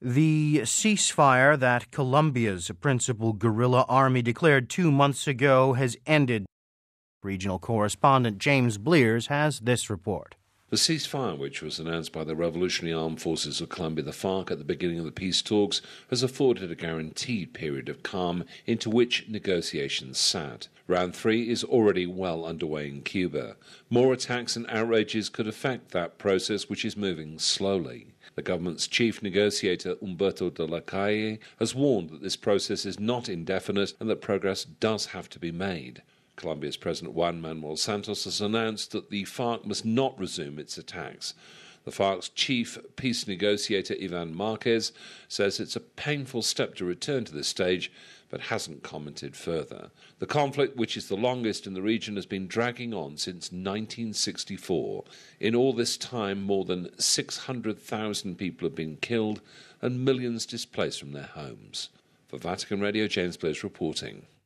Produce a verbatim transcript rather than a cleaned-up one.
The ceasefire that Colombia's principal guerrilla army declared two months ago has ended. Regional correspondent James Blears has this report. The ceasefire, which was announced by the Revolutionary Armed Forces of Colombia, the FARC, at the beginning of the peace talks, has afforded a guaranteed period of calm into which negotiations sat. Round three is already well underway in Cuba. More attacks and outrages could affect that process, which is moving slowly. The government's chief negotiator, Humberto de la Calle, has warned that this process is not indefinite and that progress does have to be made. Colombia's President Juan Manuel Santos has announced that the FARC must not resume its attacks. The FARC's chief peace negotiator, Ivan Marquez, says it's a painful step to return to this stage, but hasn't commented further. The conflict, which is the longest in the region, has been dragging on since nineteen sixty-four. In all this time, more than six hundred thousand people have been killed and millions displaced from their homes. For Vatican Radio, James Blears reporting.